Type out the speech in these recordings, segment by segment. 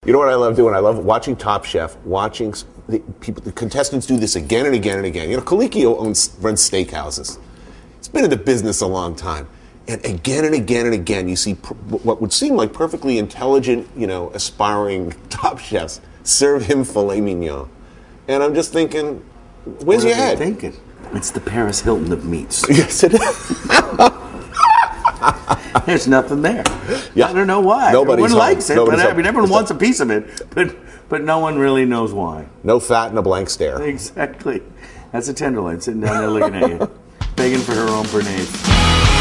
You know what I love doing? I love watching Top Chef, watching the contestants do this again and again and again. You know, Colicchio runs steakhouses. He's been in the business a long time. And again and again and again, you see what would seem like perfectly intelligent, aspiring top chefs serve him filet mignon. And I'm just thinking, where's your head? Thinking? It's the Paris Hilton of meats. Yes, it is. There's nothing there. Yeah. I don't know why. Everyone likes it, but everyone wants a piece of it. But no one really knows why. No fat and a blank stare. Exactly. That's a tenderloin sitting down there looking at you, begging for her own Bernays.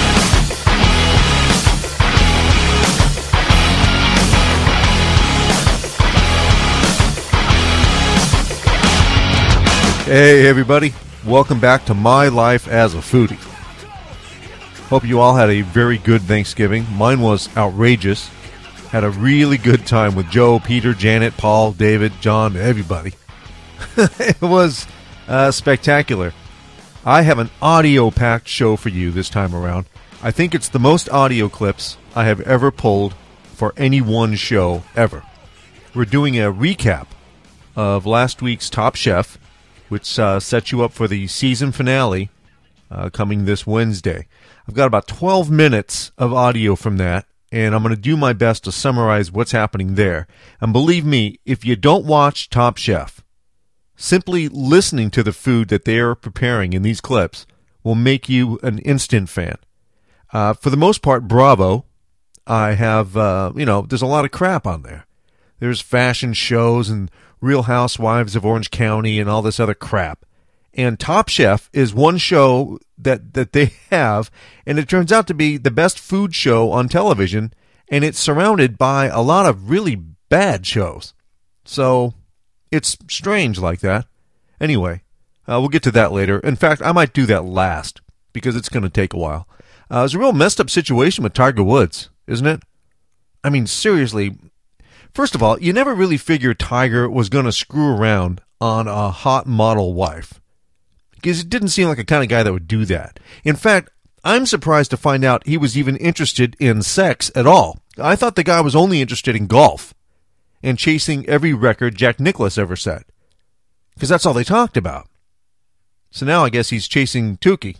Hey everybody, welcome back to My Life as a Foodie. Hope you all had a very good Thanksgiving. Mine was outrageous. Had a really good time with Joe, Peter, Janet, Paul, David, John, everybody. It was spectacular. I have an audio-packed show for you this time around. I think it's the most audio clips I have ever pulled for any one show ever. We're doing a recap of last week's Top Chef, which sets you up for the season finale coming this Wednesday. I've got about 12 minutes of audio from that, and I'm going to do my best to summarize what's happening there. And believe me, if you don't watch Top Chef, simply listening to the food that they are preparing in these clips will make you an instant fan. For the most part, bravo. I have, there's a lot of crap on there. There's fashion shows and Real Housewives of Orange County and all this other crap. And Top Chef is one show that they have, and it turns out to be the best food show on television, and it's surrounded by a lot of really bad shows. So it's strange like that. Anyway, we'll get to that later. In fact, I might do that last because it's going to take a while. It's a real messed up situation with Tiger Woods, isn't it? I mean, seriously. First of all, you never really figured Tiger was going to screw around on a hot model wife, because it didn't seem like a kind of guy that would do that. In fact, I'm surprised to find out he was even interested in sex at all. I thought the guy was only interested in golf and chasing every record Jack Nicklaus ever set, because that's all they talked about. So now I guess he's chasing Tukey.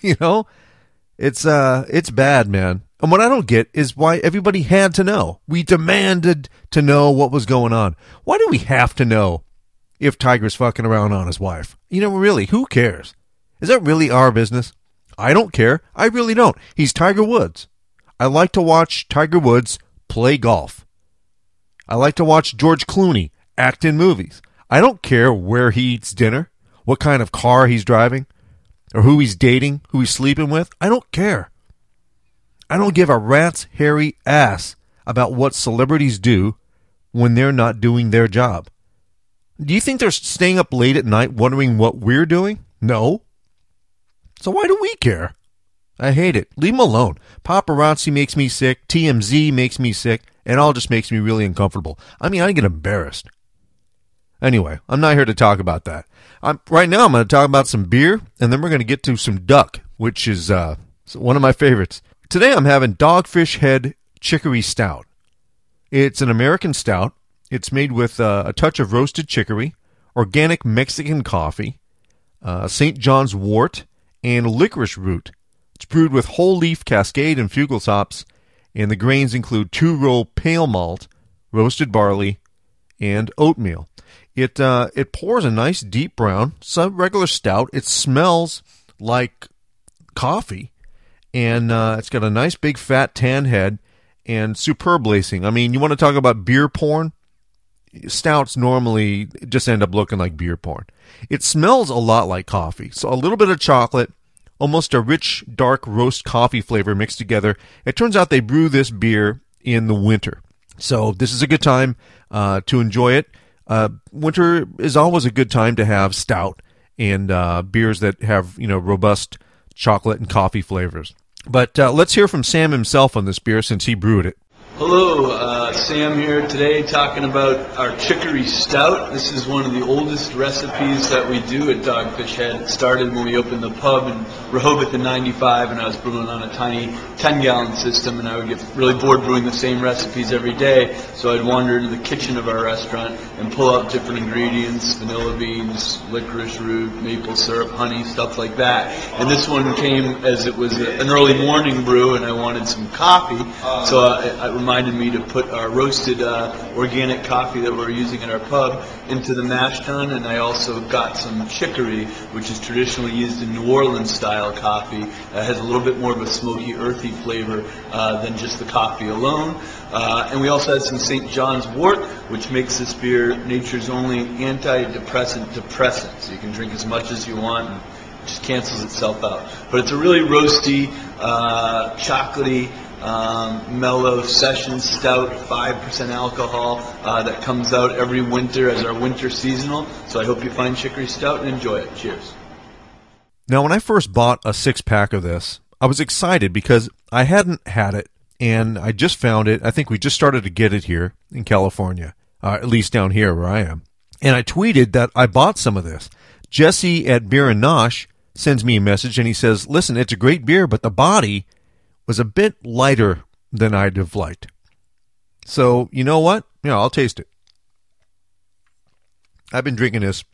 It's bad, man. And what I don't get is why everybody had to know. We demanded to know what was going on. Why do we have to know if Tiger's fucking around on his wife? Really, who cares? Is that really our business? I don't care. I really don't. He's Tiger Woods. I like to watch Tiger Woods play golf. I like to watch George Clooney act in movies. I don't care where he eats dinner, what kind of car he's driving, or who he's dating, who he's sleeping with. I don't care. I don't give a rat's hairy ass about what celebrities do when they're not doing their job. Do you think they're staying up late at night wondering what we're doing? No. So why do we care? I hate it. Leave them alone. Paparazzi makes me sick. TMZ makes me sick. It all just makes me really uncomfortable. I get embarrassed. Anyway, I'm not here to talk about that. Right now I'm going to talk about some beer, and then we're going to get to some duck, which is one of my favorites. Today I'm having Dogfish Head Chicory Stout. It's an American stout. It's made with a touch of roasted chicory, organic Mexican coffee, St. John's wort, and licorice root. It's brewed with whole leaf Cascade and Fugels hops, and the grains include 2-row pale malt, roasted barley, and oatmeal. It pours a nice deep brown. It's a regular stout. It smells like coffee. And it's got a nice big fat tan head and superb lacing. You want to talk about beer porn? Stouts normally just end up looking like beer porn. It smells a lot like coffee. So a little bit of chocolate, almost a rich, dark roast coffee flavor mixed together. It turns out they brew this beer in the winter. So this is a good time to enjoy it. Winter is always a good time to have stout and beers that have, robust chocolate and coffee flavors. But let's hear from Sam himself on this beer since he brewed it. Hello, Sam here today talking about our chicory stout. This is one of the oldest recipes that we do at Dogfish Head. It started when we opened the pub in Rehoboth in '95, and I was brewing on a tiny 10-gallon system, and I would get really bored brewing the same recipes every day, so I'd wander into the kitchen of our restaurant and pull out different ingredients, vanilla beans, licorice root, maple syrup, honey, stuff like that. And this one came as it was an early morning brew, and I wanted some coffee, so it reminded me to put our roasted organic coffee that we're using in our pub into the mash tun, and I also got some chicory, which is traditionally used in New Orleans style coffee. It has a little bit more of a smoky, earthy flavor than just the coffee alone. And we also had some St. John's wort, which makes this beer nature's only antidepressant depressant. So you can drink as much as you want, and it just cancels itself out. But it's a really roasty, chocolatey, mellow session stout, 5% alcohol, that comes out every winter as our winter seasonal. So I hope you find Chicory Stout and enjoy it. Cheers. Now, when I first bought a 6-pack of this, I was excited because I hadn't had it, and I just found it. I think we just started to get it here in California, at least down here where I am. And I tweeted that I bought some of this. Jesse at Beer and Nosh sends me a message, and he says, listen, it's a great beer, but the body was a bit lighter than I'd have liked. So, you know what? Yeah, I'll taste it. I've been drinking this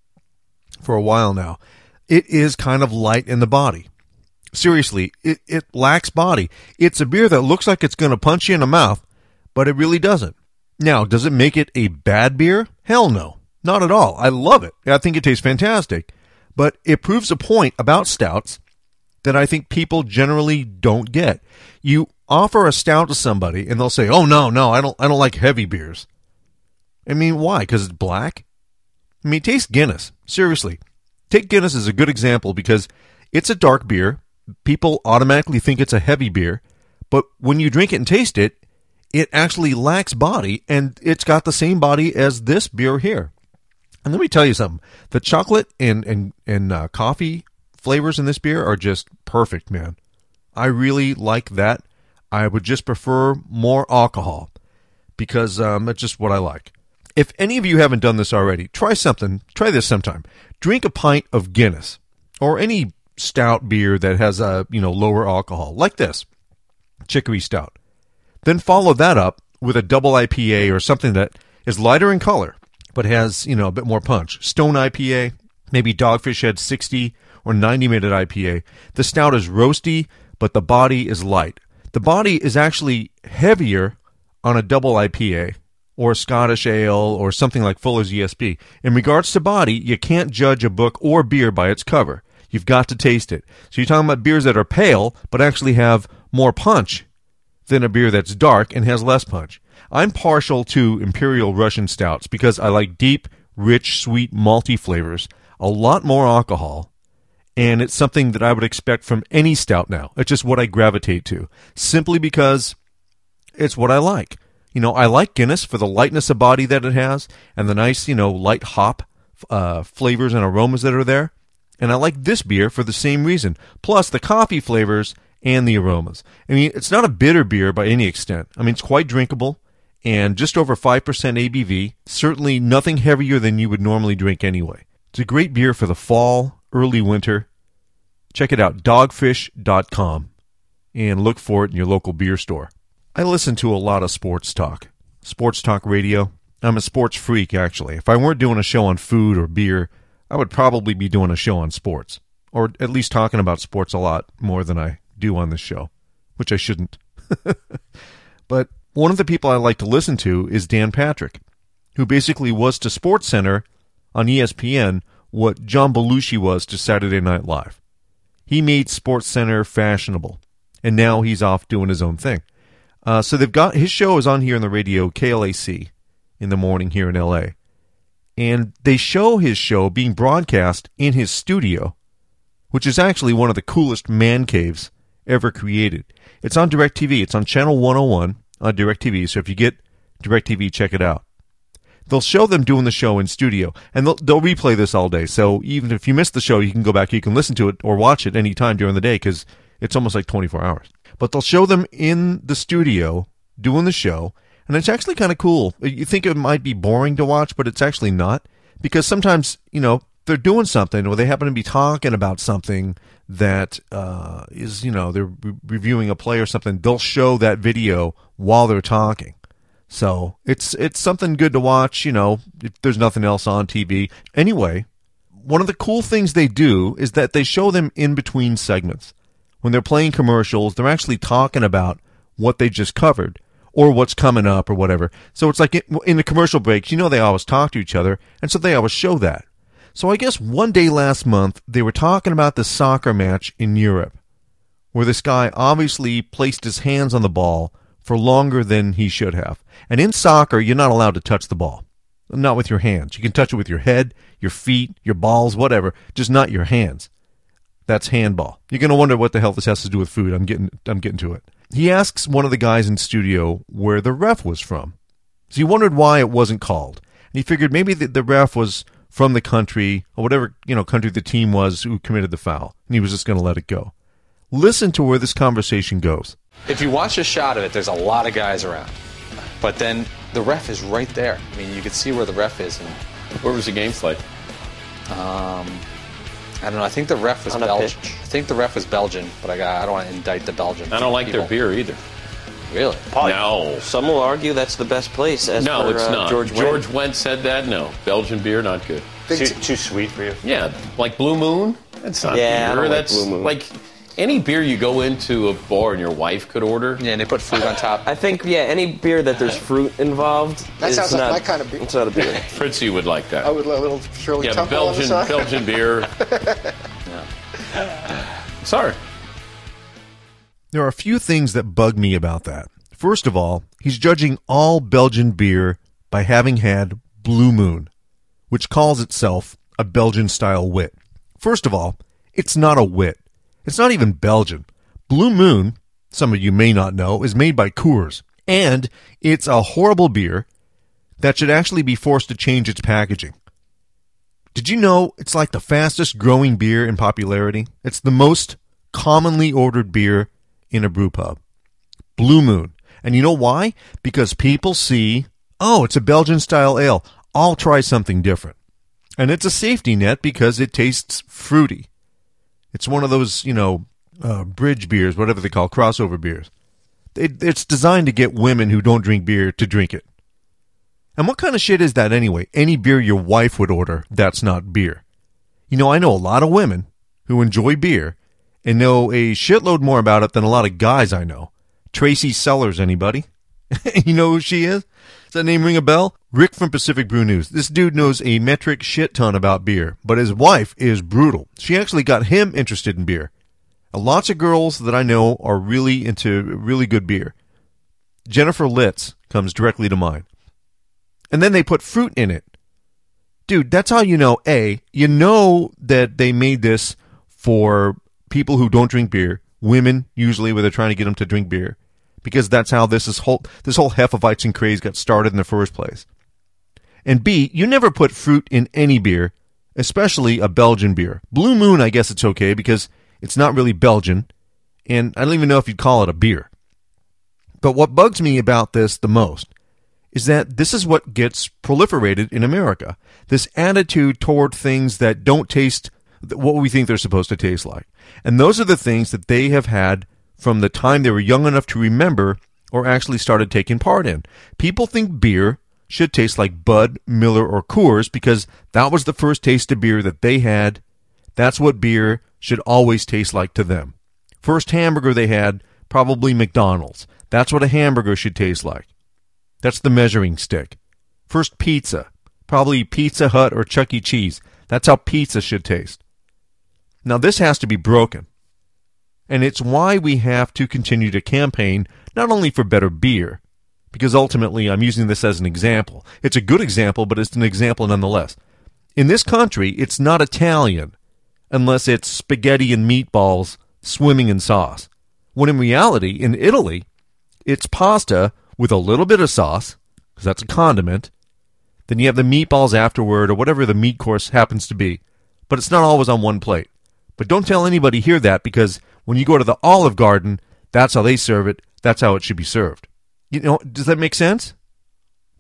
for a while now. It is kind of light in the body. Seriously, it lacks body. It's a beer that looks like it's going to punch you in the mouth, but it really doesn't. Now, does it make it a bad beer? Hell no. Not at all. I love it. I think it tastes fantastic. But it proves a point about stouts that I think people generally don't get. You offer a stout to somebody, and they'll say, "Oh no, I don't like heavy beers." I mean, why? Because it's black? I mean, taste Guinness. Seriously, take Guinness as a good example because it's a dark beer. People automatically think it's a heavy beer, but when you drink it and taste it, it actually lacks body, and it's got the same body as this beer here. And let me tell you something: the chocolate and coffee flavors in this beer are just perfect, man. I really like that. I would just prefer more alcohol because that's just what I like. If any of you haven't done this already, try this sometime. Drink a pint of Guinness or any stout beer that has a lower alcohol, like this Chicory Stout. Then follow that up with a double IPA or something that is lighter in color but has a bit more punch. Stone IPA, maybe Dogfish Head 60 or 90-minute IPA. The stout is roasty, but the body is light. The body is actually heavier on a double IPA or Scottish ale or something like Fuller's ESB. In regards to body, you can't judge a book or beer by its cover. You've got to taste it. So you're talking about beers that are pale but actually have more punch than a beer that's dark and has less punch. I'm partial to Imperial Russian stouts because I like deep, rich, sweet, malty flavors, a lot more alcohol, and it's something that I would expect from any stout now. It's just what I gravitate to, simply because it's what I like. I like Guinness for the lightness of body that it has and the nice, light hop flavors and aromas that are there. And I like this beer for the same reason, plus the coffee flavors and the aromas. I mean, it's not a bitter beer by any extent. I mean, it's quite drinkable and just over 5% ABV, certainly nothing heavier than you would normally drink anyway. It's a great beer for the fall, early winter. Check it out, dogfish.com, and look for it in your local beer store. I listen to a lot of sports talk radio. I'm a sports freak, actually. If I weren't doing a show on food or beer, I would probably be doing a show on sports, or at least talking about sports a lot more than I do on this show, which I shouldn't. But one of the people I like to listen to is Dan Patrick, who basically was to SportsCenter on ESPN what John Belushi was to Saturday Night Live. He made SportsCenter fashionable, and now he's off doing his own thing. So they've got his show is on here on the radio, KLAC, in the morning here in L.A., and they show his show being broadcast in his studio, which is actually one of the coolest man caves ever created. It's on DirecTV. It's on Channel 101 on DirecTV, so if you get DirecTV, check it out. They'll show them doing the show in studio, and they'll replay this all day. So even if you missed the show, you can go back, you can listen to it or watch it any time during the day because it's almost like 24 hours. But they'll show them in the studio doing the show, And it's actually kind of cool. You think it might be boring to watch, but it's actually not. Because sometimes, they're doing something or they happen to be talking about something that is, they're reviewing a play or something. They'll show that video while they're talking. So it's something good to watch, if there's nothing else on TV. Anyway, one of the cool things they do is that they show them in between segments. When they're playing commercials, they're actually talking about what they just covered or what's coming up or whatever. So it's like in the commercial breaks, they always talk to each other, and so they always show that. So I guess one day last month, they were talking about the soccer match in Europe, where this guy obviously placed his hands on the ball for longer than he should have. And in soccer, you're not allowed to touch the ball. Not with your hands. You can touch it with your head, your feet, your balls, whatever, just not your hands. That's handball. You're going to wonder what the hell this has to do with food. I'm getting to it. He asks one of the guys in studio where the ref was from. So he wondered why it wasn't called. And he figured maybe the ref was from the country, or whatever country the team was who committed the foul. And he was just going to let it go. Listen to where this conversation goes. If you watch a shot of it, there's a lot of guys around. But then the ref is right there. I mean, you can see where the ref is. And where was the game played? I don't know. I think the ref was Belgian. I think the ref was Belgian, but I don't want to indict the Belgian. I don't like their beer either. Really? No. Some will argue that's the best place. It's not. George Wendt said that. No, Belgian beer not good. Too sweet for you. Yeah, like Blue Moon. That's not beer. I don't that's like Blue Moon. Like any beer you go into a bar and your wife could order. Yeah, and they put fruit on top. I think any beer that there's fruit involved. That sounds like my kind of beer. It's not a beer. Fritzy would like that. I would like a little Shirley Temple on the side. Belgian beer. Sorry. There are a few things that bug me about that. First of all, he's judging all Belgian beer by having had Blue Moon, which calls itself a Belgian-style wit. First of all, it's not a wit. It's not even Belgian. Blue Moon, some of you may not know, is made by Coors, and it's a horrible beer that should actually be forced to change its packaging. Did you know it's like the fastest growing beer in popularity? It's the most commonly ordered beer in a brew pub. Blue Moon. And you know why? Because people see, it's a Belgian-style ale. I'll try something different. And it's a safety net because it tastes fruity. It's one of those, bridge beers, whatever they call crossover beers. It's designed to get women who don't drink beer to drink it. And what kind of shit is that anyway? Any beer your wife would order, that's not beer. I know a lot of women who enjoy beer and know a shitload more about it than a lot of guys I know. Tracy Sellers, anybody? You know who she is? Does that name ring a bell? Rick from Pacific Brew News. This dude knows a metric shit ton about beer, but his wife is brutal. She actually got him interested in beer. Lots of girls that I know are really into really good beer. Jennifer Litz comes directly to mind. And then they put fruit in it. Dude, that's how you know, you know that they made this for people who don't drink beer, women usually, where they're trying to get them to drink beer, because that's how this whole Hefeweizen craze got started in the first place. And B, you never put fruit in any beer, especially a Belgian beer. Blue Moon, I guess it's okay because it's not really Belgian, and I don't even know if you'd call it a beer. But what bugs me about this the most is that this is what gets proliferated in America. This attitude toward things that don't taste what we think they're supposed to taste like. And those are the things that they have had from the time they were young enough to remember or actually started taking part in. People think beer should taste like Bud, Miller, or Coors because that was the first taste of beer that they had. That's what beer should always taste like to them. First hamburger they had, probably McDonald's. That's what a hamburger should taste like. That's the measuring stick. First pizza, probably Pizza Hut or Chuck E. Cheese. That's how pizza should taste. Now this has to be broken. And it's why we have to continue to campaign not only for better beer, because ultimately I'm using this as an example. It's a good example, but it's an example nonetheless. In this country, it's not Italian unless it's spaghetti and meatballs swimming in sauce. When in reality, in Italy, it's pasta with a little bit of sauce, because that's a condiment. Then you have the meatballs afterward, or whatever the meat course happens to be. But it's not always on one plate. But don't tell anybody here that, because when you go to the Olive Garden, that's how they serve it. That's how it should be served. Does that make sense?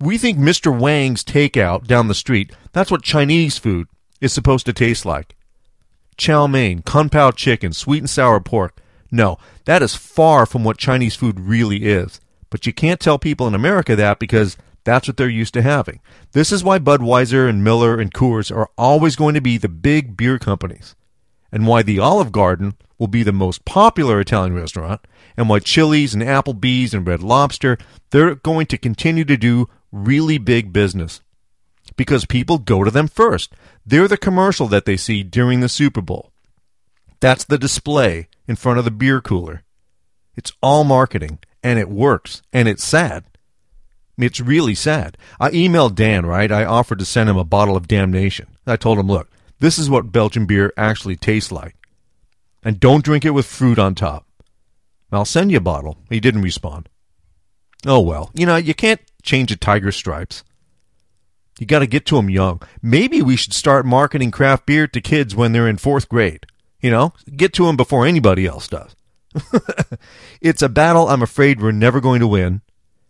We think Mr. Wang's takeout down the street, that's what Chinese food is supposed to taste like. Chow mein, kung pao chicken, sweet and sour pork. No, that is far from what Chinese food really is. But you can't tell people in America that because that's what they're used to having. This is why Budweiser and Miller and Coors are always going to be the big beer companies, and why the Olive Garden will be the most popular Italian restaurant, and why Chili's and Applebee's and Red Lobster, they're going to continue to do really big business. Because people go to them first. They're the commercial that they see during the Super Bowl. That's the display in front of the beer cooler. It's all marketing, and it works, and it's sad. It's really sad. I emailed Dan, right? I offered to send him a bottle of Damnation. I told him, look, this is what Belgian beer actually tastes like. And don't drink it with fruit on top. I'll send you a bottle. He didn't respond. Oh, well. You can't change a tiger's stripes. You got to get to them young. Maybe we should start marketing craft beer to kids when they're in 4th grade. Get to them before anybody else does. It's a battle I'm afraid we're never going to win.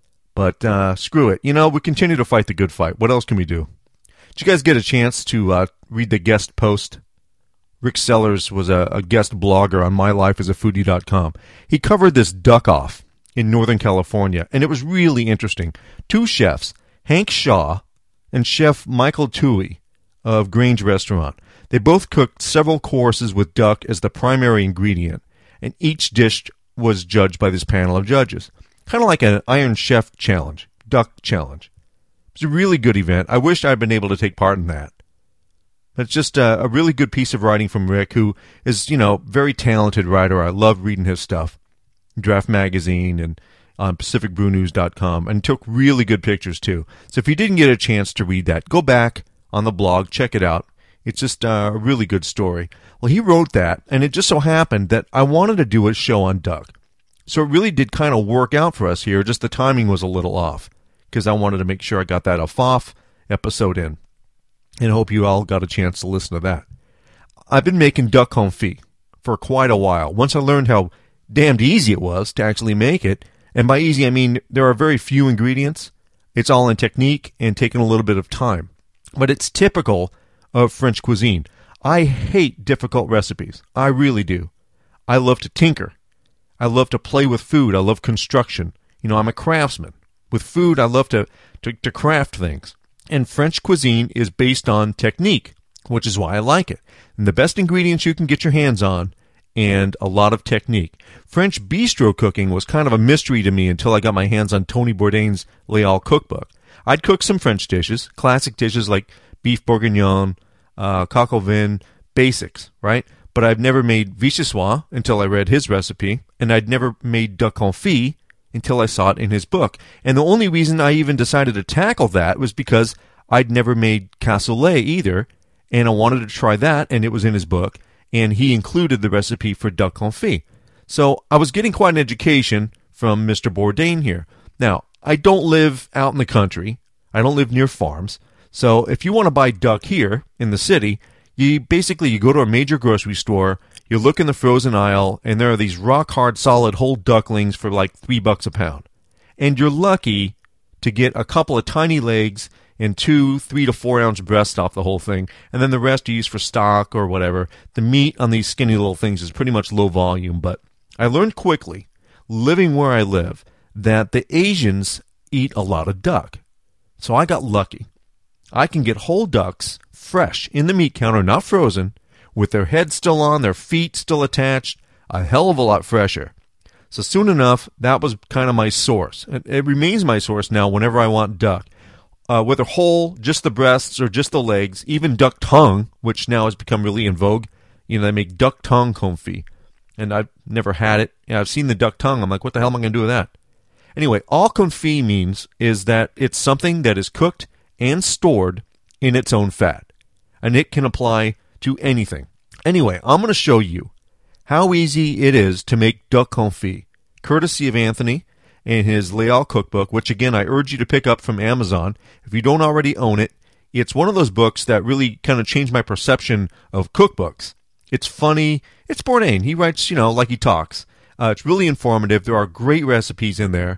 But screw it. We continue to fight the good fight. What else can we do? Did you guys get a chance to read the guest post? Rick Sellers was a guest blogger on mylifeasafoodie.com. He covered this duck-off in Northern California, and it was really interesting. 2 chefs, Hank Shaw and Chef Michael Toohey of Grange Restaurant. They both cooked several courses with duck as the primary ingredient, and each dish was judged by this panel of judges. Kind of like an Iron Chef challenge, duck challenge. It was a really good event. I wish I'd been able to take part in that. It's just a really good piece of writing from Rick, who is, very talented writer. I love reading his stuff. Draft Magazine and on PacificBrewNews.com, and took really good pictures too. So if you didn't get a chance to read that, go back on the blog, check it out. It's just a really good story. Well, he wrote that, and it just so happened that I wanted to do a show on duck. So it really did kind of work out for us here, just the timing was a little off, because I wanted to make sure I got that off episode in. And I hope you all got a chance to listen to that. I've been making duck confit for quite a while. Once I learned how damned easy it was to actually make it, and by easy I mean there are very few ingredients. It's all in technique and taking a little bit of time. But it's typical of French cuisine. I hate difficult recipes. I really do. I love to tinker. I love to play with food. I love construction. I'm a craftsman. With food, I love to craft things. And French cuisine is based on technique, which is why I like it. And the best ingredients you can get your hands on, and a lot of technique. French bistro cooking was kind of a mystery to me until I got my hands on Tony Bourdain's Leal cookbook. I'd cook some French dishes, classic dishes like beef bourguignon, coq au vin, basics, right? But I've never made vichyssoise until I read his recipe, and I'd never made duck confit until I saw it in his book. And the only reason I even decided to tackle that was because I'd never made cassoulet either, and I wanted to try that, and it was in his book, and he included the recipe for duck confit. So I was getting quite an education from Mr. Bourdain here. Now, I don't live out in the country. I don't live near farms. So if you want to buy duck here in the city, you go to a major grocery store, you look in the frozen aisle, and there are these rock-hard, solid whole ducklings for like $3 a pound. And you're lucky to get a couple of tiny legs and 2 3 to 4 ounce breasts off the whole thing, and then the rest you use for stock or whatever. The meat on these skinny little things is pretty much low volume, but I learned quickly, living where I live, that the Asians eat a lot of duck. So I got lucky. I can get whole ducks fresh in the meat counter, not frozen, with their heads still on, their feet still attached, a hell of a lot fresher. So soon enough, that was kind of my source. It remains my source now whenever I want duck. Whether whole, just the breasts, or just the legs, even duck tongue, which now has become really in vogue. They make duck tongue confit. And I've never had it. I've seen the duck tongue. I'm like, what the hell am I going to do with that? Anyway, all confit means is that it's something that is cooked and stored in its own fat. And it can apply to anything. Anyway, I'm going to show you how easy it is to make duck confit, courtesy of Anthony and his Leal cookbook, which again I urge you to pick up from Amazon. If you don't already own it, it's one of those books that really kind of changed my perception of cookbooks. It's funny. It's Bourdain. He writes, like he talks. It's really informative. There are great recipes in there.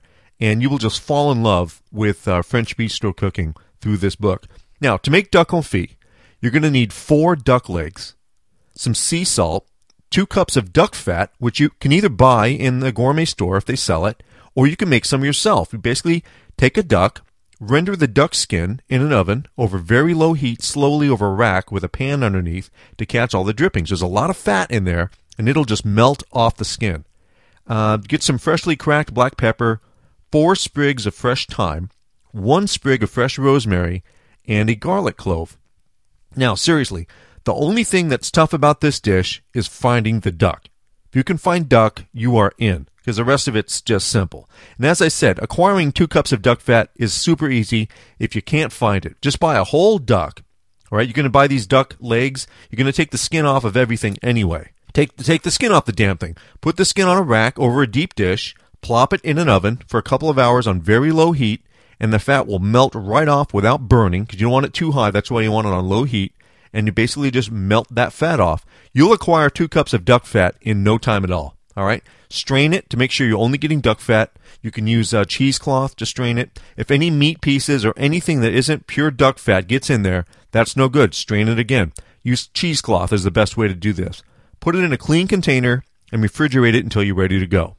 and you will just fall in love with French bistro cooking through this book. Now, to make duck confit, you're going to need 4 duck legs, some sea salt, 2 cups of duck fat, which you can either buy in the gourmet store if they sell it, or you can make some yourself. You basically take a duck, render the duck skin in an oven over very low heat, slowly over a rack with a pan underneath to catch all the drippings. There's a lot of fat in there, and it'll just melt off the skin. Get some freshly cracked black pepper, 4 sprigs of fresh thyme, 1 sprig of fresh rosemary, and a garlic clove. Now, seriously, the only thing that's tough about this dish is finding the duck. If you can find duck, you are in, because the rest of it's just simple. And as I said, acquiring 2 cups of duck fat is super easy if you can't find it. Just buy a whole duck. All right, you're going to buy these duck legs. You're going to take the skin off of everything anyway. Take the skin off the damn thing. Put the skin on a rack over a deep dish. Plop it in an oven for a couple of hours on very low heat, and the fat will melt right off without burning, because you don't want it too high. That's why you want it on low heat. And you basically just melt that fat off. You'll acquire 2 cups of duck fat in no time at all. All right? Strain it to make sure you're only getting duck fat. You can use cheesecloth to strain it. If any meat pieces or anything that isn't pure duck fat gets in there, that's no good. Strain it again. Use cheesecloth is the best way to do this. Put it in a clean container and refrigerate it until you're ready to go.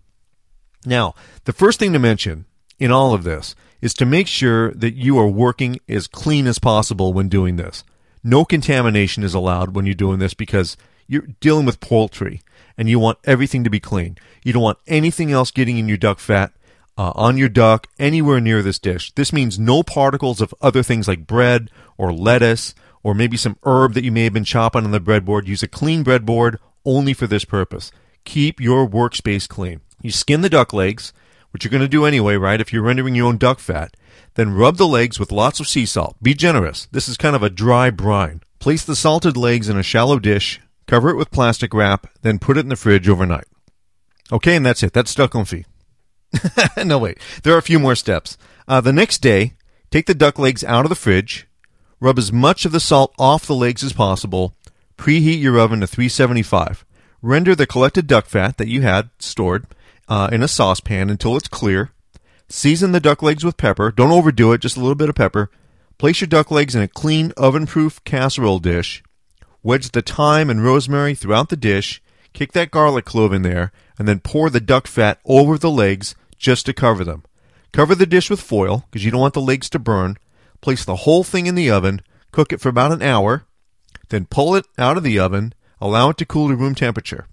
Now, the first thing to mention in all of this is to make sure that you are working as clean as possible when doing this. No contamination is allowed when you're doing this, because you're dealing with poultry and you want everything to be clean. You don't want anything else getting in your duck fat, on your duck, anywhere near this dish. This means no particles of other things like bread or lettuce or maybe some herb that you may have been chopping on the breadboard. Use a clean breadboard only for this purpose. Keep your workspace clean. You skin the duck legs, which you're going to do anyway, right, if you're rendering your own duck fat. Then rub the legs with lots of sea salt. Be generous. This is kind of a dry brine. Place the salted legs in a shallow dish, cover it with plastic wrap, then put it in the fridge overnight. Okay, and that's it. That's duck confit. No, wait. There are a few more steps. The next day, take the duck legs out of the fridge, rub as much of the salt off the legs as possible, preheat your oven to 375. Render the collected duck fat that you had stored in a saucepan until it's clear. Season the duck legs with pepper. Don't overdo it, just a little bit of pepper. Place your duck legs in a clean, oven-proof casserole dish. Wedge the thyme and rosemary throughout the dish. Kick that garlic clove in there, and then pour the duck fat over the legs just to cover them. Cover the dish with foil, because you don't want the legs to burn. Place the whole thing in the oven. Cook it for about an hour. Then pull it out of the oven. Allow it to cool to room temperature.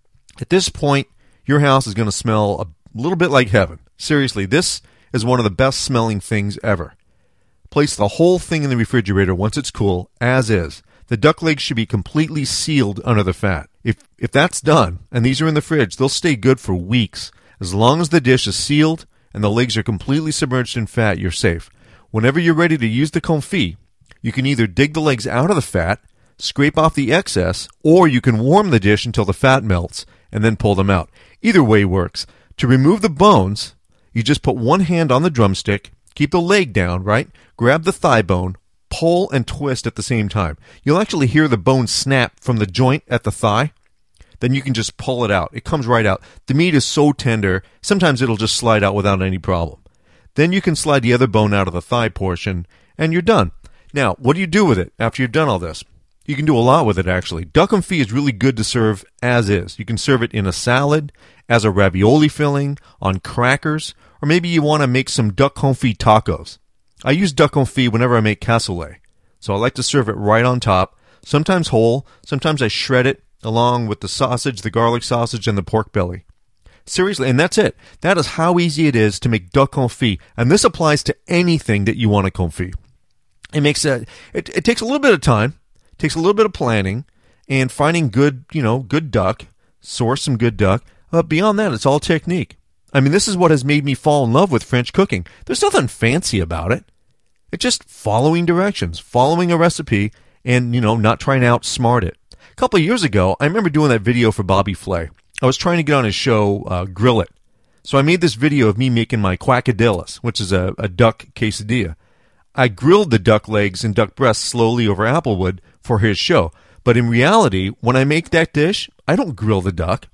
At this point, your house is going to smell a little bit like heaven. Seriously, this is one of the best smelling things ever. Place the whole thing in the refrigerator once it's cool, as is. The duck legs should be completely sealed under the fat. If that's done, and these are in the fridge, they'll stay good for weeks. As long as the dish is sealed and the legs are completely submerged in fat, you're safe. Whenever you're ready to use the confit, you can either dig the legs out of the fat, scrape off the excess, or you can warm the dish until the fat melts and then pull them out. Either way works. To remove the bones, you just put one hand on the drumstick, keep the leg down, right? Grab the thigh bone, pull and twist at the same time. You'll actually hear the bone snap from the joint at the thigh. Then you can just pull it out. It comes right out. The meat is so tender, sometimes it'll just slide out without any problem. Then you can slide the other bone out of the thigh portion, and you're done. Now, what do you do with it after you've done all this? You can do a lot with it, actually. Duck confit is really good to serve as is. You can serve it in a salad, as a ravioli filling, on crackers, or maybe you want to make some duck confit tacos. I use duck confit whenever I make cassoulet, so I like to serve it right on top, sometimes whole, sometimes I shred it along with the sausage, the garlic sausage, and the pork belly. Seriously, and that's it. That is how easy it is to make duck confit, and this applies to anything that you want to confit. It makes it takes a little bit of time. Takes a little bit of planning and finding good duck, source some good duck. But beyond that, it's all technique. I mean, this is what has made me fall in love with French cooking. There's nothing fancy about it. It's just following directions, following a recipe, and, not trying to outsmart it. A couple of years ago, I remember doing that video for Bobby Flay. I was trying to get on his show, Grill It. So I made this video of me making my quackadillas, which is a duck quesadilla. I grilled the duck legs and duck breasts slowly over applewood for his show. But in reality, when I make that dish, I don't grill the duck.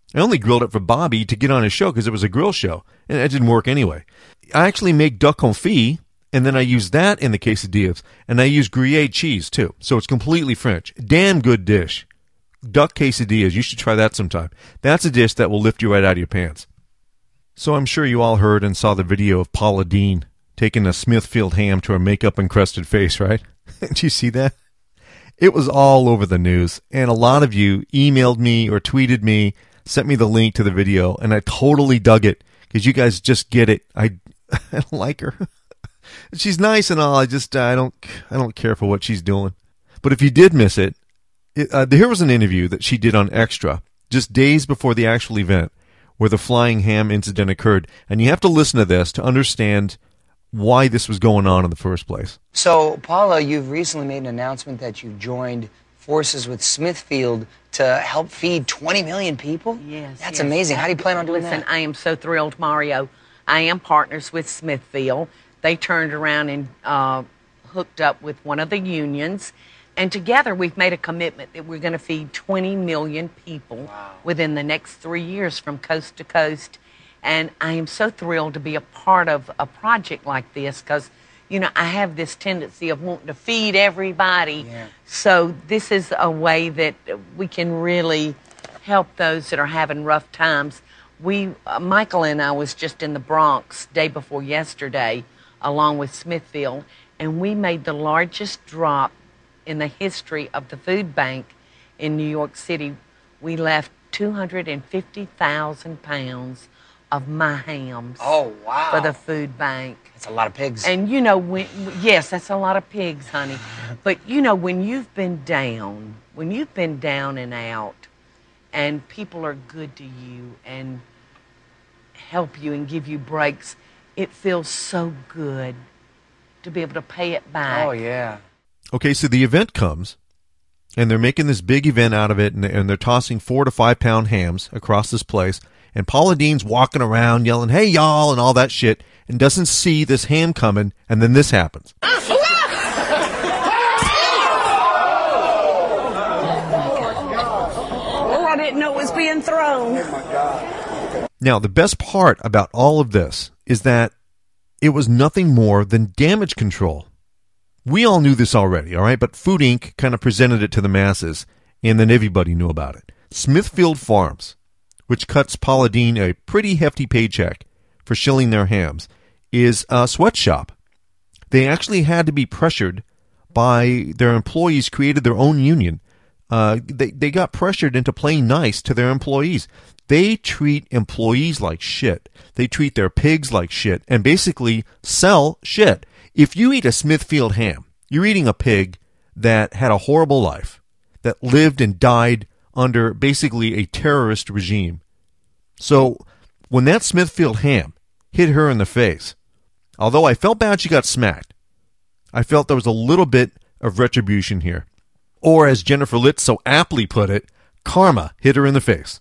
I only grilled it for Bobby to get on his show because it was a grill show, and it didn't work anyway. I actually make duck confit, and then I use that in the quesadillas, and I use Gruyere cheese too, so it's completely French. Damn good dish. Duck quesadillas, you should try that sometime. That's a dish that will lift you right out of your pants. So I'm sure you all heard and saw the video of Paula Deen taking a Smithfield ham to her makeup-encrusted face, right? Did you see that? It was all over the news, and a lot of you emailed me or tweeted me, sent me the link to the video, and I totally dug it because you guys just get it. I don't like her. She's nice and all. I don't care for what she's doing. But if you did miss it, here was an interview that she did on Extra just days before the actual event where the flying ham incident occurred, and you have to listen to this to understand why this was going on in the first place. So, Paula, you've recently made an announcement that you've joined forces with Smithfield to help feed 20 million people? Yes. That's amazing. How do you plan on doing that? Listen, I am so thrilled, Mario. I am partners with Smithfield. They turned around and hooked up with one of the unions, and together we've made a commitment that we're going to feed 20 million people within the next 3 years from coast to coast. And I am so thrilled to be a part of a project like this because, you know, I have this tendency of wanting to feed everybody. Yeah. So this is a way that we can really help those that are having rough times. Michael and I was just in the Bronx day before yesterday along with Smithfield, and we made the largest drop in the history of the food bank in New York City. We left 250,000 pounds of my hams. Oh, wow. For the food bank. That's a lot of pigs. And you know, yes, that's a lot of pigs, honey. But you know, when you've been down and out, and people are good to you and help you and give you breaks, it feels so good to be able to pay it back. Oh, yeah. Okay, so the event comes, and they're making this big event out of it, and they're tossing 4 to 5 pound hams across this place. And Paula Deen's walking around yelling, "Hey, y'all," and all that shit, and doesn't see this ham coming, and then this happens. Oh, I didn't know it was being thrown. Now, the best part about all of this is that it was nothing more than damage control. We all knew this already, all right? But Food Inc. kind of presented it to the masses, and then everybody knew about it. Smithfield Farms, which cuts Paula Deen a pretty hefty paycheck for shilling their hams, is a sweatshop. They actually had to be pressured by their employees, created their own union. They got pressured into playing nice to their employees. They treat employees like shit. They treat their pigs like shit and basically sell shit. If you eat a Smithfield ham, you're eating a pig that had a horrible life, that lived and died under basically a terrorist regime. So when that Smithfield ham hit her in the face, although I felt bad she got smacked, I felt there was a little bit of retribution here. Or as Jennifer Litz so aptly put it, karma hit her in the face.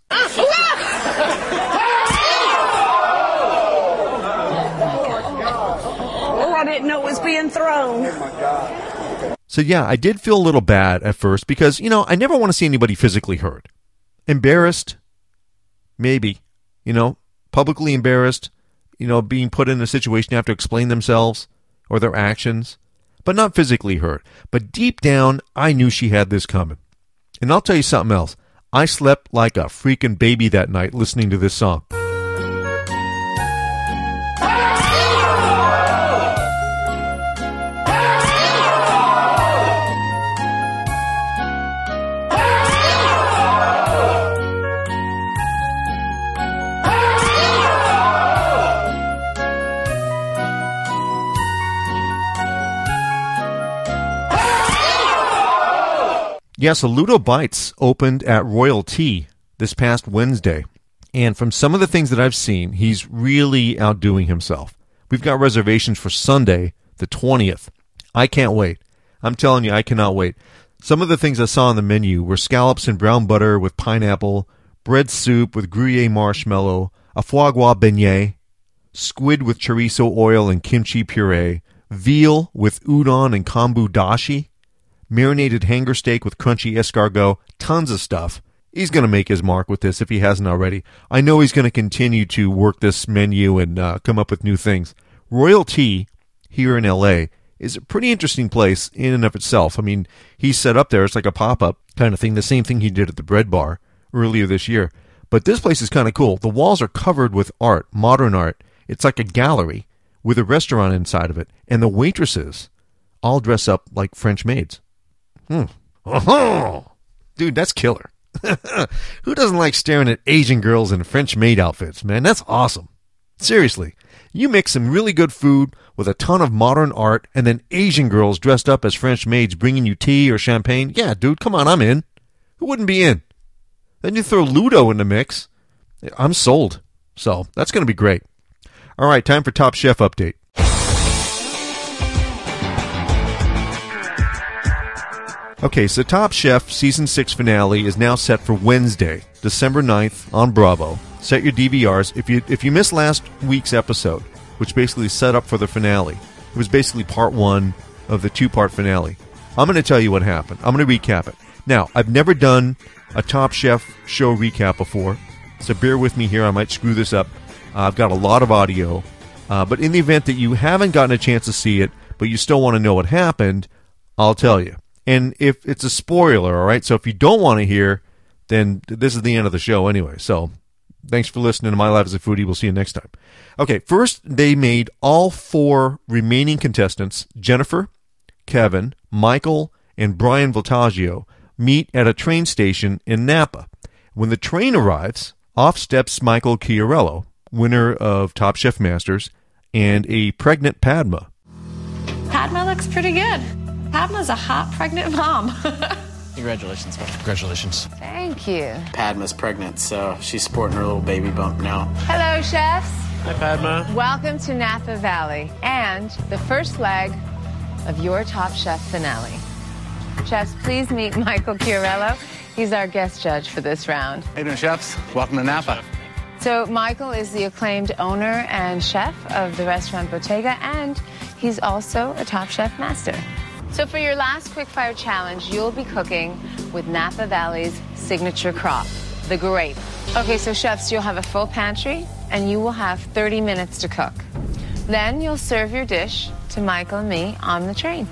I didn't know it was being thrown. So yeah, I did feel a little bad at first because, you know, I never want to see anybody physically hurt. Embarrassed, maybe, you know, publicly embarrassed, you know, being put in a situation to have to explain themselves or their actions, but not physically hurt. But deep down, I knew she had this coming. And I'll tell you something else. I slept like a freaking baby that night listening to this song. Yeah, so Ludo Bites opened at Royal Tea this past Wednesday. And from some of the things that I've seen, he's really outdoing himself. We've got reservations for Sunday, the 20th. I can't wait. I'm telling you, I cannot wait. Some of the things I saw on the menu were scallops and brown butter with pineapple, bread soup with Gruyere marshmallow, a foie gras beignet, squid with chorizo oil and kimchi puree, veal with udon and kombu dashi, marinated hanger steak with crunchy escargot, tons of stuff. He's going to make his mark with this if he hasn't already. I know he's going to continue to work this menu and come up with new things. Royal Tea here in L.A. is a pretty interesting place in and of itself. I mean, he's set up there. It's like a pop-up kind of thing, the same thing he did at the Bread Bar earlier this year. But this place is kind of cool. The walls are covered with art, modern art. It's like a gallery with a restaurant inside of it. And the waitresses all dress up like French maids. Oh, dude, that's killer. Who doesn't like staring at Asian girls in French maid outfits, man? That's awesome. Seriously. You mix some really good food with a ton of modern art and then Asian girls dressed up as French maids bringing you tea or champagne. Yeah, dude, come on, I'm in. Who wouldn't be in? Then you throw Ludo in the mix. I'm sold. So that's going to be great. All right, time for Top Chef update. Okay, so Top Chef Season 6 finale is now set for Wednesday, December 9th on Bravo. Set your DVRs. If you missed last week's episode, which basically set up for the finale, it was basically part one of the two-part finale. I'm going to tell you what happened. I'm going to recap it. Now, I've never done a Top Chef show recap before, so bear with me here. I might screw this up. I've got a lot of audio, but in the event that you haven't gotten a chance to see it, but you still want to know what happened, I'll tell you. And if it's a spoiler, all right? So if you don't want to hear, then this is the end of the show anyway. So thanks for listening to My Life as a Foodie. We'll see you next time. Okay, first they made all 4 remaining contestants, Jennifer, Kevin, Michael, and Brian Voltaggio, meet at a train station in Napa. When the train arrives, off steps Michael Chiarello, winner of Top Chef Masters, and a pregnant Padma. Padma looks pretty good. Padma's a hot pregnant mom. Congratulations, man. Congratulations. Thank you. Padma's pregnant, so she's sporting her little baby bump now. Hello, chefs. Hi, Padma. Welcome to Napa Valley and the first leg of your Top Chef finale. Chefs, please meet Michael Chiarello. He's our guest judge for this round. How you doing, chefs? Welcome to Napa. So Michael is the acclaimed owner and chef of the restaurant Bottega, and he's also a Top Chef master. So for your last quickfire challenge, you'll be cooking with Napa Valley's signature crop, the grape. Okay, so chefs, you'll have a full pantry, and you will have 30 minutes to cook. Then you'll serve your dish to Michael and me on the train.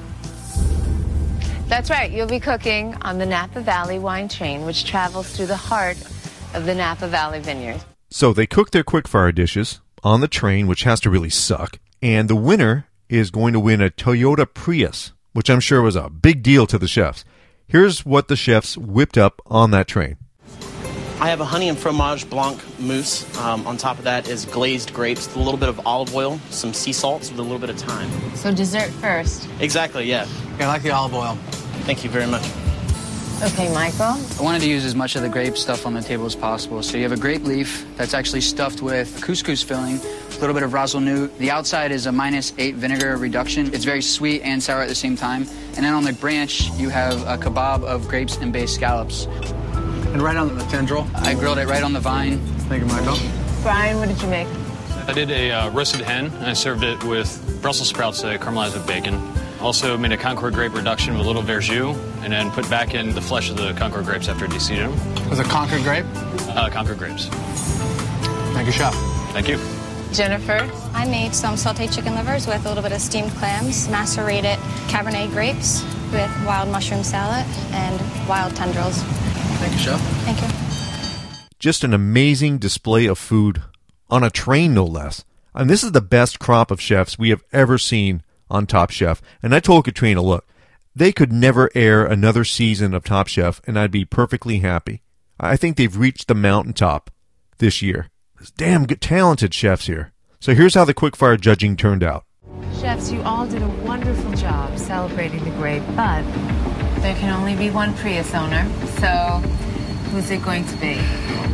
That's right, you'll be cooking on the Napa Valley wine train, which travels through the heart of the Napa Valley vineyard. So they cook their quickfire dishes on the train, which has to really suck, and the winner is going to win a Toyota Prius, which I'm sure was a big deal to the chefs. Here's what the chefs whipped up on that train. I have a honey and fromage blanc mousse. On top of that is glazed grapes with a little bit of olive oil, some sea salts with a little bit of thyme. So dessert first. Exactly, yeah. I like the olive oil. Thank you very much. Okay, Michael. I wanted to use as much of the grape stuff on the table as possible. So you have a grape leaf that's actually stuffed with couscous filling, a little bit of razzle-noot. The outside is a -8 vinegar reduction. It's very sweet and sour at the same time. And then on the branch, you have a kebab of grapes and bay scallops. And right on the tendril? I grilled it right on the vine. Thank you, Michael. Brian, what did you make? I did a roasted hen, and I served it with Brussels sprouts caramelized with bacon. Also made a Concord grape reduction with a little verjus, and then put back in the flesh of the Concord grapes after deseeding them. Was it Concord grape? Concord grapes. Thank you, chef. Thank you. Jennifer? I made some sauteed chicken livers with a little bit of steamed clams, macerated Cabernet grapes with wild mushroom salad, and wild tendrils. Thank you, chef. Thank you. Just an amazing display of food on a train, no less. And this is the best crop of chefs we have ever seen on Top Chef. And I told Katrina, look, they could never air another season of Top Chef, and I'd be perfectly happy. I think they've reached the mountaintop this year. There's damn good, talented chefs here. So here's how the quickfire judging turned out. Chefs, you all did a wonderful job celebrating the grape, but there can only be one Prius owner. So who's it going to be?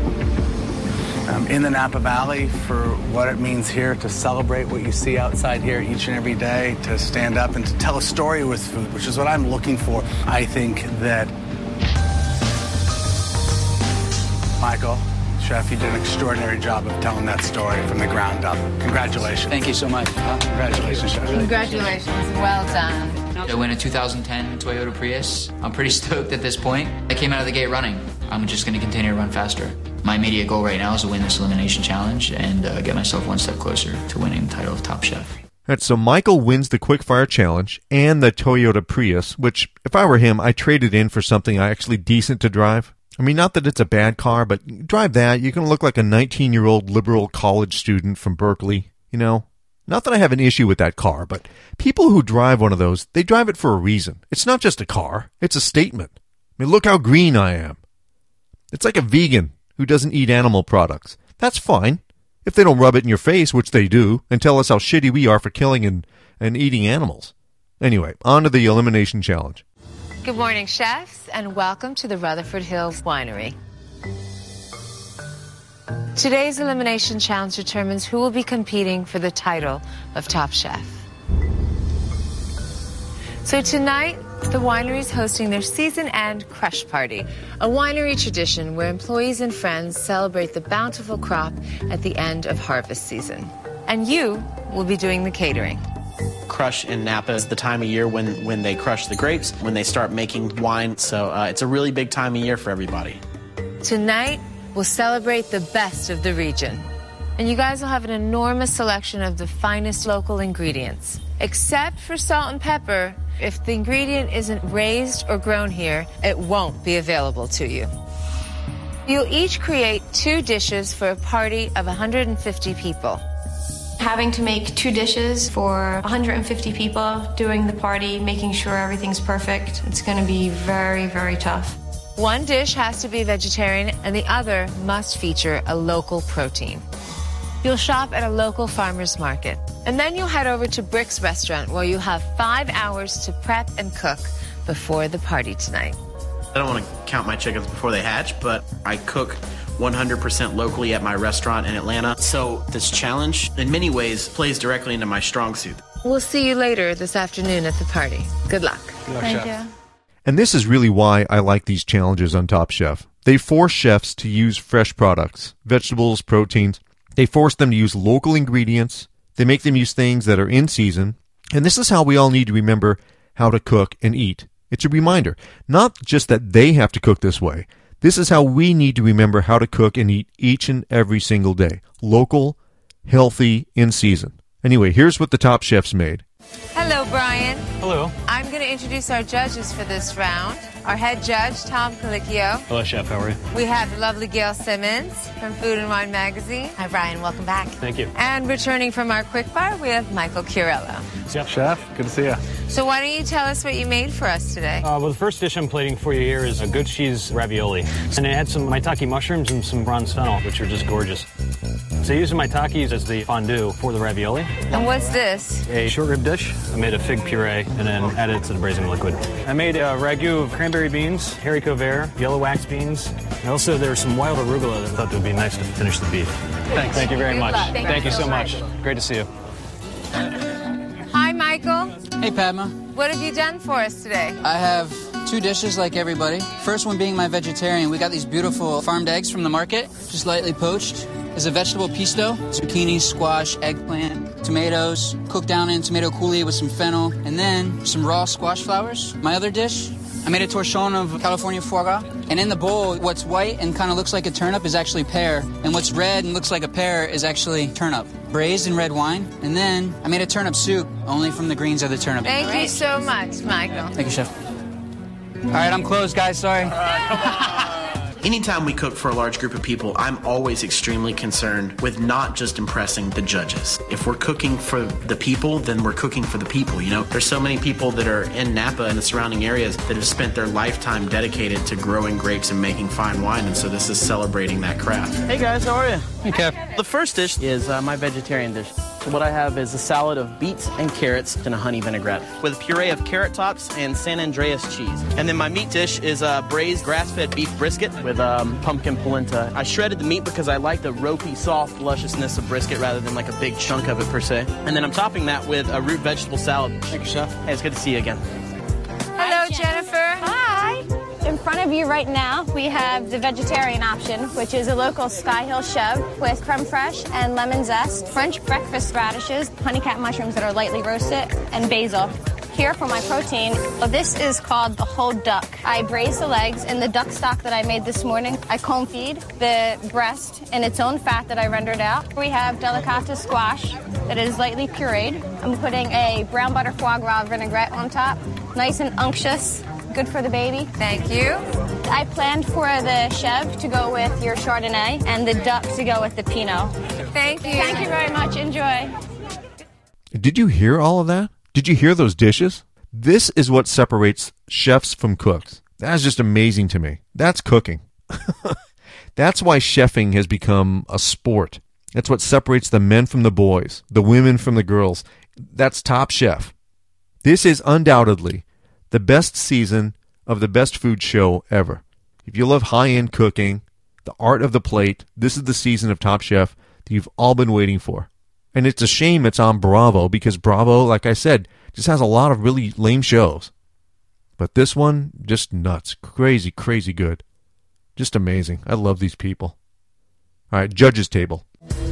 In the Napa Valley for what it means here to celebrate what you see outside here each and every day, to stand up and to tell a story with food, which is what I'm looking for. I think that Michael, chef, you did an extraordinary job of telling that story from the ground up. Congratulations. Thank you so much. Congratulations, chef. Congratulations. Well done. I win a 2010 Toyota Prius. I'm pretty stoked at this point. I came out of the gate running. I'm just going to continue to run faster. My immediate goal right now is to win this elimination challenge and get myself one step closer to winning the title of Top Chef. Right, so Michael wins the Quickfire Challenge and the Toyota Prius, which, if I were him, I traded in for something actually decent to drive. I mean, not that it's a bad car, but drive that. You're going to look like a 19-year-old liberal college student from Berkeley, you know? Not that I have an issue with that car, but people who drive one of those, they drive it for a reason. It's not just a car. It's a statement. I mean, look how green I am. It's like a vegan who doesn't eat animal products. That's fine. If they don't rub it in your face, which they do, and tell us how shitty we are for killing and eating animals. Anyway, on to the Elimination Challenge. Good morning, chefs, and welcome to the Rutherford Hills Winery. Today's Elimination Challenge determines who will be competing for the title of Top Chef. So tonight, the winery is hosting their season-end crush party, a winery tradition where employees and friends celebrate the bountiful crop at the end of harvest season. And you will be doing the catering. Crush in Napa is the time of year when they crush the grapes, when they start making wine. So it's a really big time of year for everybody. Tonight, we'll celebrate the best of the region. And you guys will have an enormous selection of the finest local ingredients. Except for salt and pepper, if the ingredient isn't raised or grown here, it won't be available to you. You'll each create 2 dishes for a party of 150 people. Having to make 2 dishes for 150 people, doing the party, making sure everything's perfect, it's going to be very, very tough. One dish has to be vegetarian and the other must feature a local protein. You'll shop at a local farmer's market. And then you'll head over to Brick's restaurant where you'll have 5 hours to prep and cook before the party tonight. I don't want to count my chickens before they hatch, but I cook 100% locally at my restaurant in Atlanta. So this challenge, in many ways, plays directly into my strong suit. We'll see you later this afternoon at the party. Good luck. Good luck, Thank chef. you. And this is really why I like these challenges on Top Chef. They force chefs to use fresh products, vegetables, proteins. They force them to use local ingredients. They make them use things that are in season. And this is how we all need to remember how to cook and eat. It's a reminder, not just that they have to cook this way. This is how we need to remember how to cook and eat each and every single day. Local, healthy, in season. Anyway, here's what the Top Chefs made. Hello, Brian. Hello. I'm going to introduce our judges for this round. Our head judge, Tom Colicchio. Hello, Chef. How are you? We have the lovely Gail Simmons from Food and Wine Magazine. Hi, Brian. Welcome back. Thank you. And returning from our quickfire, we have Michael Chiarello. Chef, good to see you. So why don't you tell us what you made for us today? Well, the first dish I'm plating for you here is a goat cheese ravioli. And it had some maitake mushrooms and some bronze fennel, which are just gorgeous. So using maitakes as the fondue for the ravioli. And what's this? A short rib dish. I made a fig puree and then added it to the braising liquid. I made a ragu of cranberry beans, haricot vert, yellow wax beans. And also there's some wild arugula that I thought would be nice to finish the beef. Thanks. Thank you very much. Thank you so much. Great to see you. Hi, Michael. Hey, Padma. What have you done for us today? I have 2 dishes like everybody. First one being my vegetarian. We got these beautiful farmed eggs from the market, just lightly poached. There's a vegetable pesto, zucchini, squash, eggplant, tomatoes, cooked down in tomato coulis with some fennel, and then some raw squash flowers. My other dish, I made a torchon of California foie gras. And in the bowl, what's white and kind of looks like a turnip is actually pear. And what's red and looks like a pear is actually turnip. Braised in red wine. And then I made a turnip soup, only from the greens of the turnip. Thank you so much, Michael. Thank you, Chef. All right, I'm closed, guys. Sorry. Anytime we cook for a large group of people, I'm always extremely concerned with not just impressing the judges. If we're cooking for the people, then we're cooking for the people, you know? There's so many people that are in Napa and the surrounding areas that have spent their lifetime dedicated to growing grapes and making fine wine, and so this is celebrating that craft. Hey guys, how are you? Hey, Kev. The first dish is my vegetarian dish. So what I have is a salad of beets and carrots and a honey vinaigrette with a puree of carrot tops and San Andreas cheese. And then my meat dish is a braised grass-fed beef brisket with pumpkin polenta. I shredded the meat because I like the ropey, soft lusciousness of brisket rather than like a big chunk of it per se. And then I'm topping that with a root vegetable salad. Thank you, Chef. Hey, it's good to see you again. Hello, Jennifer. Hi. In front of you right now, we have the vegetarian option, which is a local Sky Hill shove with creme fraiche and lemon zest, French breakfast radishes, honeycat mushrooms that are lightly roasted, and basil. Here for my protein, this is called the whole duck. I braise the legs in the duck stock that I made this morning. I comb feed the breast in its own fat that I rendered out. We have delicata squash that is lightly pureed. I'm putting a brown butter foie gras vinaigrette on top. Nice and unctuous, good for the baby. Thank you. I planned for the chev to go with your Chardonnay and the duck to go with the Pinot. Thank you. Thank you very much. Enjoy. Did you hear all of that? Did you hear those dishes? This is what separates chefs from cooks. That's just amazing to me. That's cooking. That's why chefing has become a sport. That's what separates the men from the boys, the women from the girls. That's Top Chef. This is undoubtedly the best season of the best food show ever. If you love high-end cooking, the art of the plate, this is the season of Top Chef that you've all been waiting for. And it's a shame it's on Bravo, because Bravo, like I said, just has a lot of really lame shows. But this one, just nuts. Crazy, crazy good. Just amazing. I love these people. All right, judges table.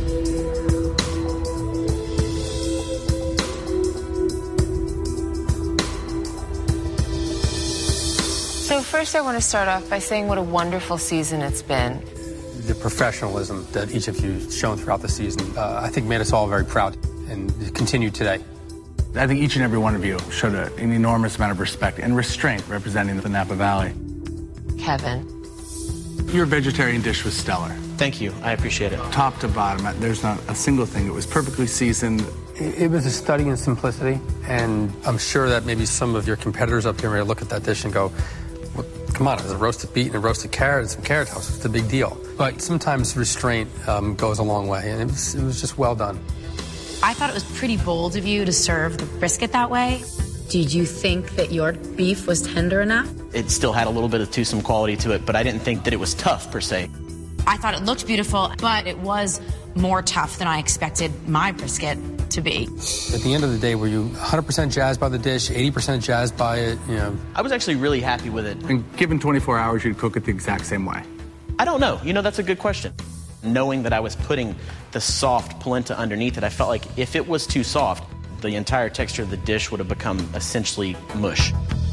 So first I want to start off by saying what a wonderful season it's been. The professionalism that each of you have shown throughout the season, I think made us all very proud and continue today. I think each and every one of you showed an enormous amount of respect and restraint representing the Napa Valley. Kevin. Your vegetarian dish was stellar. Thank you. I appreciate it. Top to bottom, there's not a single thing. It was perfectly seasoned. It was a study in simplicity, and I'm sure that maybe some of your competitors up here may look at that dish and go, well, come on, there's a roasted beet and a roasted carrot and some carrot toast. It's a big deal. But sometimes restraint goes a long way, and it was just well done. I thought it was pretty bold of you to serve the brisket that way. Did you think that your beef was tender enough? It still had a little bit of twosome quality to it, but I didn't think that it was tough, per se. I thought it looked beautiful, but it was more tough than I expected my brisket to be. At the end of the day, were you 100% jazzed by the dish, 80% jazzed by it, you know? I was actually really happy with it. And given 24 hours, you'd cook it the exact same way? I don't know. You know, that's a good question. Knowing that I was putting the soft polenta underneath it, I felt like if it was too soft, the entire texture of the dish would have become essentially mush.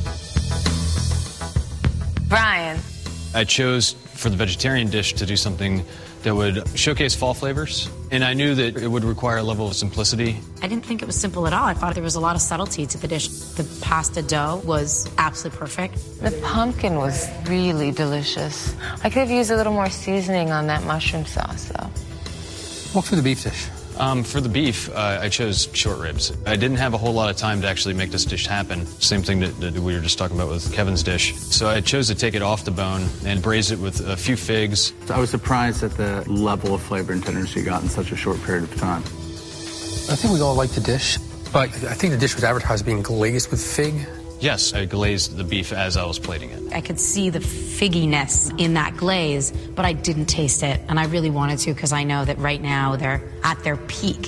Brian. I chose for the vegetarian dish to do something that would showcase fall flavors, and I knew that it would require a level of simplicity. I didn't think it was simple at all. I thought there was a lot of subtlety to the dish. The pasta dough was absolutely perfect. The pumpkin was really delicious. I could have used a little more seasoning on that mushroom sauce, though. Walk through the beef dish. For the beef, I chose short ribs. I didn't have a whole lot of time to actually make this dish happen. Same thing that we were just talking about with Kevin's dish. So I chose to take it off the bone and braise it with a few figs. I was surprised at the level of flavor and tenderness you got in such a short period of time. I think we all liked the dish, but I think the dish was advertised as being glazed with fig. Yes, I glazed the beef as I was plating it. I could see the figginess in that glaze, but I didn't taste it, and I really wanted to because I know that right now they're at their peak.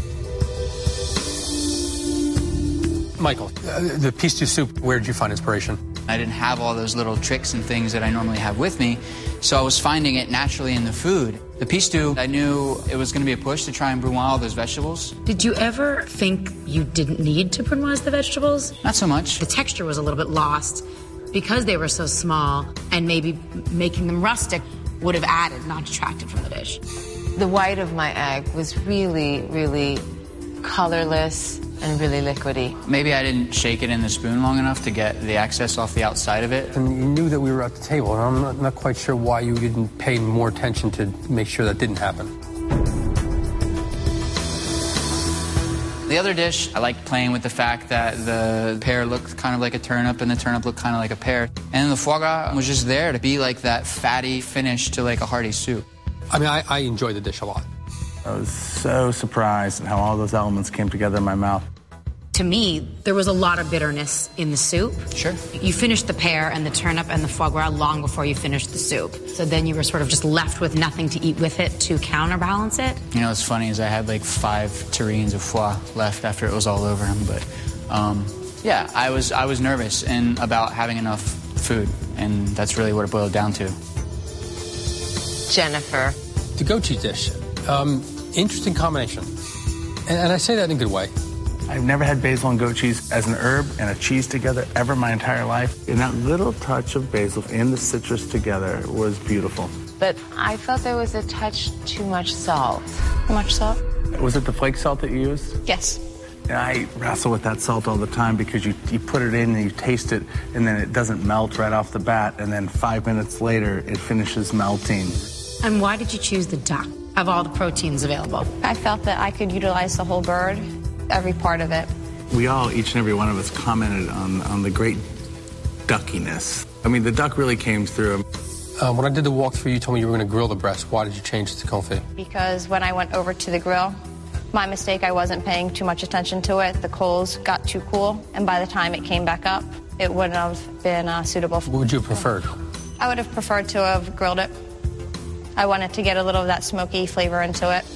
Michael, the peas stew soup, where did you find inspiration? I didn't have all those little tricks and things that I normally have with me, so I was finding it naturally in the food. The peas stew, I knew it was going to be a push to try and brunoise all those vegetables. Did you ever think you didn't need to brunoise the vegetables? Not so much. The texture was a little bit lost because they were so small, and maybe making them rustic would have added, not detracted from the dish. The white of my egg was really, really colorless and really liquidy. Maybe I didn't shake it in the spoon long enough to get the excess off the outside of it. And you knew that we were at the table, and I'm not quite sure why you didn't pay more attention to make sure that didn't happen. The other dish, I liked playing with the fact that the pear looked kind of like a turnip and the turnip looked kind of like a pear. And the foie gras was just there to be like that fatty finish to like a hearty soup. I mean, I enjoyed the dish a lot. I was so surprised at how all those elements came together in my mouth. To me, there was a lot of bitterness in the soup. Sure. You finished the pear and the turnip and the foie gras long before you finished the soup. So then you were sort of just left with nothing to eat with it to counterbalance it. You know, what's funny is I had like 5 terrines of foie left after it was all over him. But yeah, I was nervous and about having enough food, and that's really what it boiled down to. Jennifer. The goat cheese dish. Interesting combination. And I say that in a good way. I've never had basil and goat cheese as an herb and a cheese together ever in my entire life. And that little touch of basil and the citrus together was beautiful. But I felt there was a touch too much salt. How much salt? Was it the flake salt that you used? Yes. And I wrestle with that salt all the time because you put it in and you taste it and then it doesn't melt right off the bat. And then 5 minutes later, it finishes melting. And why did you choose the duck of all the proteins available? I felt that I could utilize the whole bird, every part of it. We all, each and every one of us, commented on the great duckiness. I mean, the duck really came through. When I did the walkthrough, you told me you were going to grill the breast. Why did you change it to confit? Because when I went over to the grill, my mistake, I wasn't paying too much attention to it. The coals got too cool, and by the time it came back up, it wouldn't have been suitable. What would you have preferred? I would have preferred to have grilled it. I wanted to get a little of that smoky flavor into it.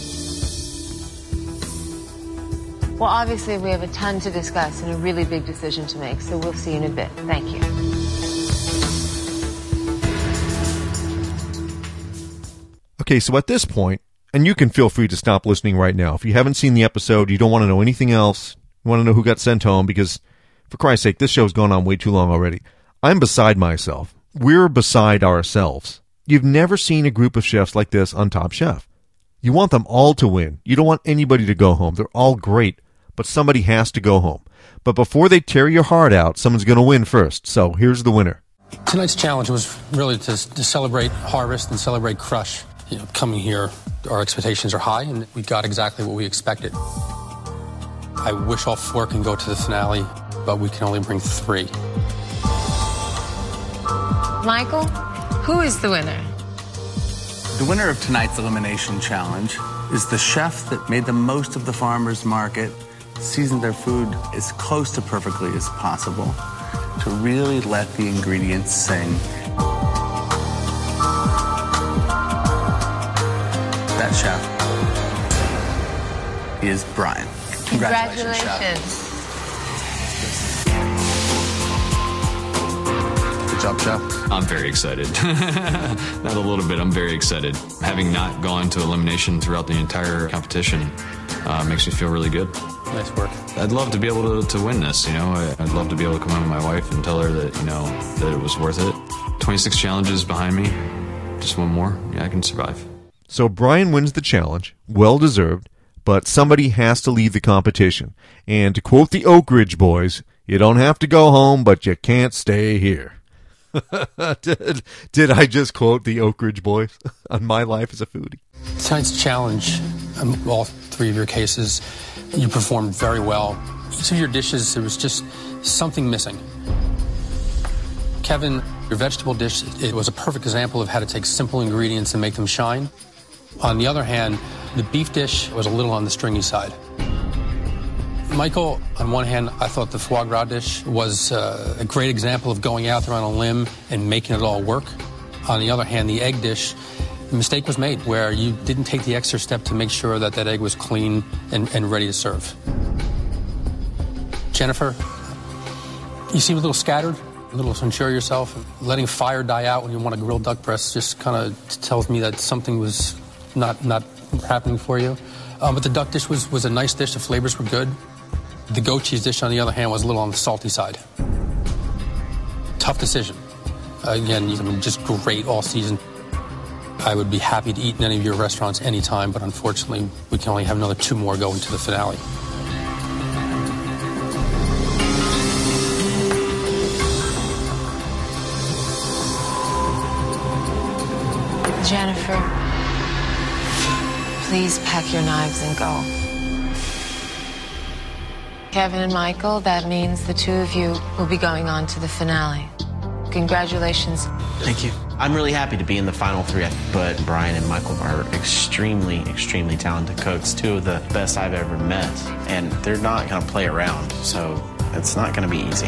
Well, obviously, we have a ton to discuss and a really big decision to make, so we'll see you in a bit. Thank you. Okay, so at this point, and you can feel free to stop listening right now. If you haven't seen the episode, you don't want to know anything else, you want to know who got sent home, because, for Christ's sake, this show's gone on way too long already. I'm beside myself. We're beside ourselves. You've never seen a group of chefs like this on Top Chef. You want them all to win. You don't want anybody to go home. They're all great, but somebody has to go home. But before they tear your heart out, someone's going to win first. So here's the winner. Tonight's challenge was really to celebrate harvest and celebrate crush. You know, coming here, our expectations are high, and we got exactly what we expected. I wish all 4 can go to the finale, but we can only bring 3. Michael, who is the winner? The winner of tonight's elimination challenge is the chef that made the most of the farmer's market, seasoned their food as close to perfectly as possible, to really let the ingredients sing. That chef is Brian. Congratulations, chef. Good job, chef. I'm very excited. Not a little bit, I'm very excited. Having not gone to elimination throughout the entire competition makes me feel really good. Nice work. I'd love to be able to win this, you know. I'd love to be able to come home with my wife and tell her that, you know, that it was worth it. 26 challenges behind me. Just one more. Yeah, I can survive. So Brian wins the challenge, well deserved, but somebody has to leave the competition. And to quote the Oak Ridge Boys, you don't have to go home, but you can't stay here. Did I just quote the Oak Ridge Boys on my life as a foodie? Tonight's challenge, all 3 of your cases, you performed very well. Each of your dishes, there was just something missing. Kevin, your vegetable dish, it was a perfect example of how to take simple ingredients and make them shine. On the other hand, the beef dish was a little on the stringy side. Michael, on one hand, I thought the foie gras dish was a great example of going out there on a limb and making it all work. On the other hand, the egg dish, the mistake was made where you didn't take the extra step to make sure that that egg was clean and ready to serve. Jennifer, you seem a little scattered, a little unsure of yourself. Letting fire die out when you want a grilled duck breast just kind of tells me that something was not happening for you. But the duck dish was a nice dish. The flavors were good. The goat cheese dish, on the other hand, was a little on the salty side. Tough decision. Again, you've been just great all season. I would be happy to eat in any of your restaurants anytime, but unfortunately, we can only have another 2 more go into the finale. Jennifer, please pack your knives and go. Kevin and Michael, that means the 2 of you will be going on to the finale. Congratulations. Thank you. I'm really happy to be in the final 3, but Brian and Michael are extremely, extremely talented cooks, 2 of the best I've ever met, and they're not going to play around, so it's not going to be easy.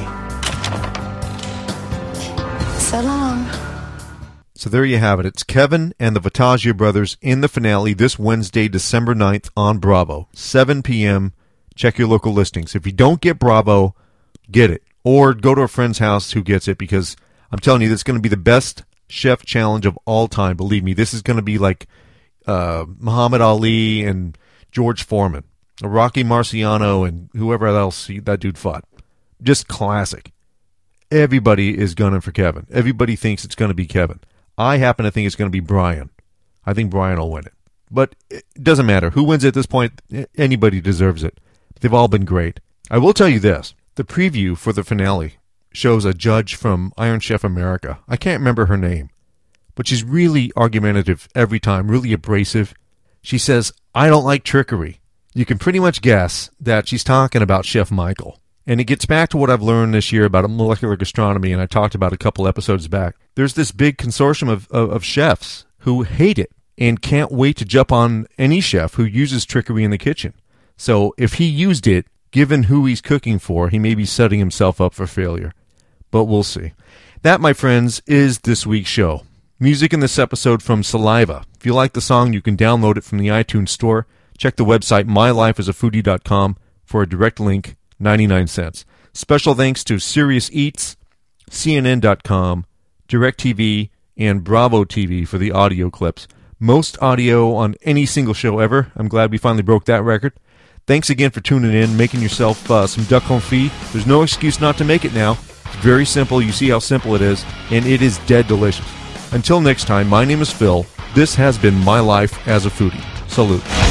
So long. So there you have it. It's Kevin and the Vatagia brothers in the finale this Wednesday, December 9th on Bravo, 7 p.m. Check your local listings. If you don't get Bravo, get it. Or go to a friend's house who gets it, because I'm telling you, this is going to be the best chef challenge of all time. Believe me, this is going to be like Muhammad Ali and George Foreman. Rocky Marciano and whoever else that dude fought. Just classic. Everybody is gunning for Kevin. Everybody thinks it's going to be Kevin. I happen to think it's going to be Brian. I think Brian will win it. But it doesn't matter. Who wins at this point? Anybody deserves it. They've all been great. I will tell you this. The preview for the finale shows a judge from Iron Chef America. I can't remember her name, but she's really argumentative every time, really abrasive. She says, I don't like trickery. You can pretty much guess that she's talking about Chef Michael. And it gets back to what I've learned this year about molecular gastronomy, and I talked about a couple episodes back. There's this big consortium of chefs who hate it and can't wait to jump on any chef who uses trickery in the kitchen. So if he used it, given who he's cooking for, he may be setting himself up for failure. But we'll see. That, my friends, is this week's show. Music in this episode from Saliva. If you like the song, you can download it from the iTunes Store. Check the website mylifeasafoodie.com for a direct link, 99 cents. Special thanks to Serious Eats, CNN.com, DirecTV, and Bravo TV for the audio clips. Most audio on any single show ever. I'm glad we finally broke that record. Thanks again for tuning in, making yourself some duck confit. There's no excuse not to make it now. It's very simple. You see how simple it is, and it is dead delicious. Until next time, my name is Phil. This has been My Life as a Foodie. Salute.